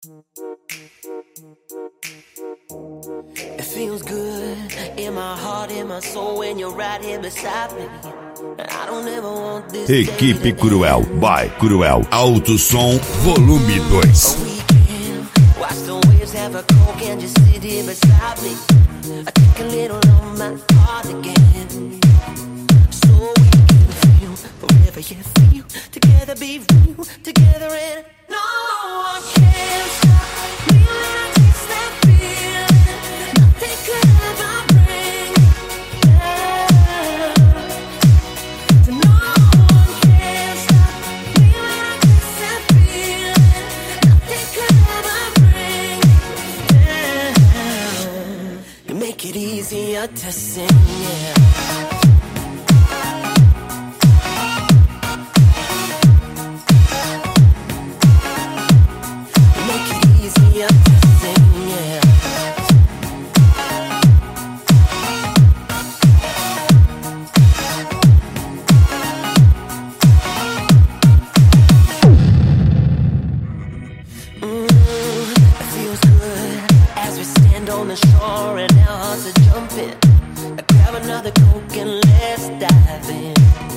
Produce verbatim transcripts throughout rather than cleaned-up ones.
It feels good in my heart, in my soul when you're right here beside me. I don't ever want this. Equipe Cruel by Cruel Alto Som Volume dois. Watch the waves have a coke and just sit here beside me. I take a little of my heart again, so we can feel forever. You feel together, be real together, and no one can stop me when I taste that feeling. Nothing could ever bring me down. So no one can stop me when I taste that feeling. Nothing could ever bring me down. You make it easier to sing, yeah. On the shore and our hearts are jumping. I grab another Coke and let's dive in.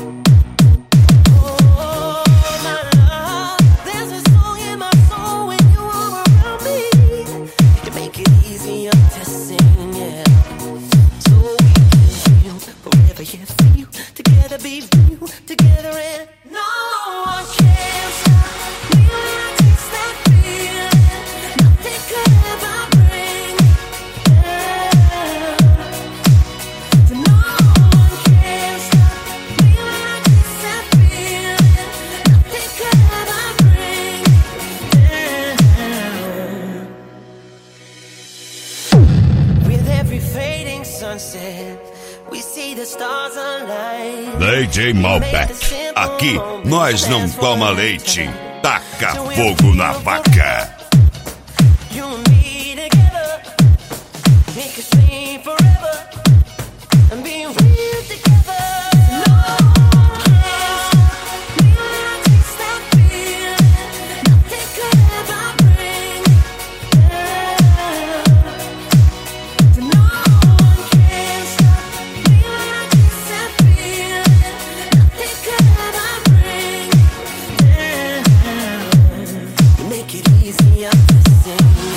Oh, my love, there's a song in my soul when you are around me. You make it easier to sing, yeah. So we can feel forever, yeah, feel together, be real together, and no one can stop me when I taste that feeling. Nothing could ever bring me. We see the stars align. D J Malbec, aqui nós não toma leite, taca fogo na vaca. You and me together, make us sing forever, and be real together. No one can stop me when I taste that feeling. Nothing could ever bring me down. So no one can stop me when I taste that feeling. Nothing could ever bring me down. You make it easier to sing.